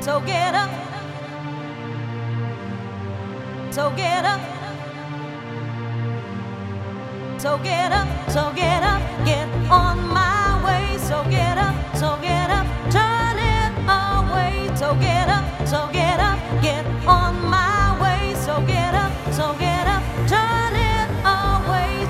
So get up, so get up, so get up, so get up, get on my way. So get up, turn it away. So get up, get on my way. So get up, turn it away.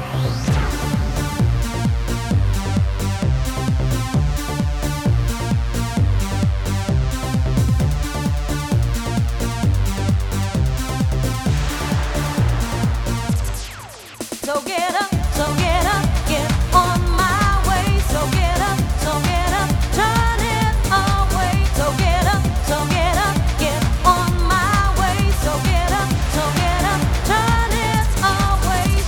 So get up, get on my way. So get up, turn it away. So get up, get on my way. So get up, turn it away.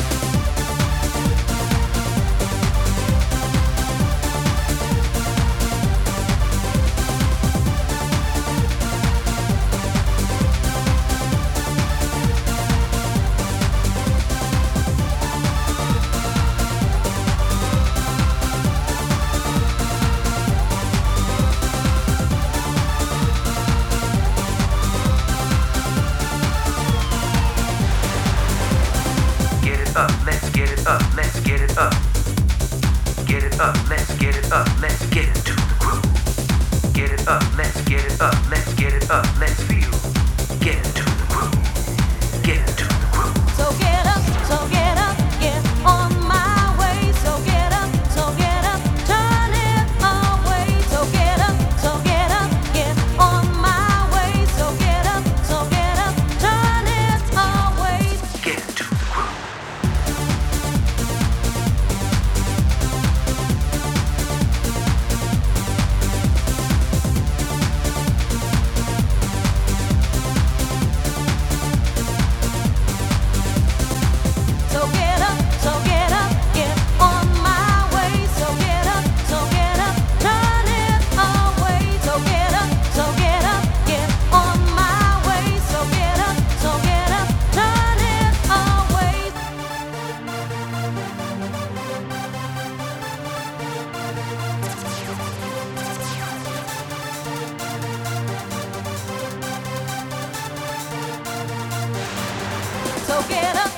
Let's get it up, let's get it up. Get it up, let's get it up, let's get into the groove. Get it up, let's get it up, let's get it up, let's feel. Get into the groove, get into the groove. So get up, get on my way. So get up, turn it away. So get up, get on my way. So get up, turn it away. Get into the groove. So get up, get on my way. So get up, turn it away. So get up, get on my way. So get up, turn it away. So get up.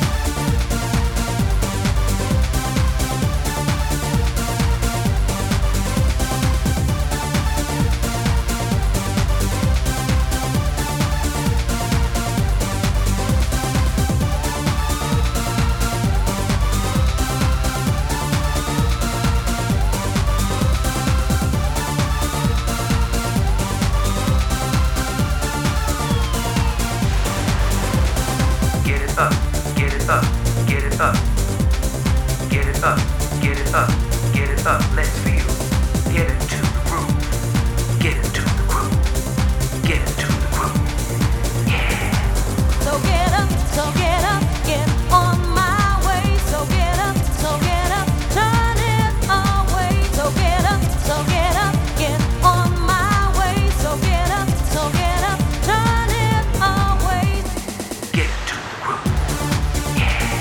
Get it up, get it up, get it up. Get it up, get it up, get it up, let's feel. Get into the groove, get into the groove, get into the groove. Yeah. So get up, get on my way. So get up, turn it away. So get up, get on my way. So get up, turn it away. Get into the groove. Yeah.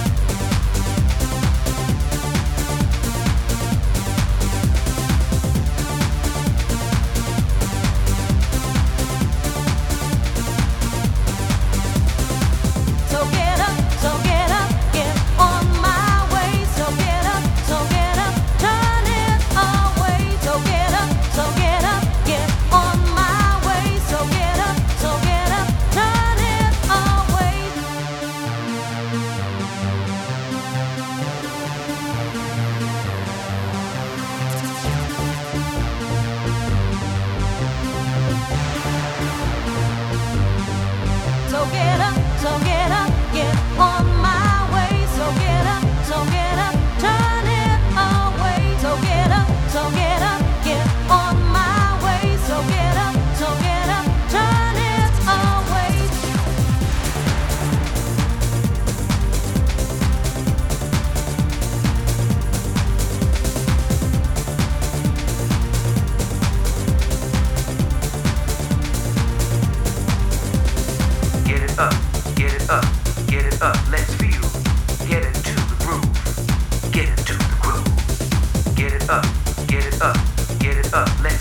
So get up, get on my way. So get up, turn it away. So get up, get on my way. So get up, turn it away. So get up, get on my way. So get up, turn it away. So get up, get on my way. So get up, turn it away. Get it up, get it up, get it up, let's feel. Get into the groove, get into the groove. Get it up, get it up, get it up, let's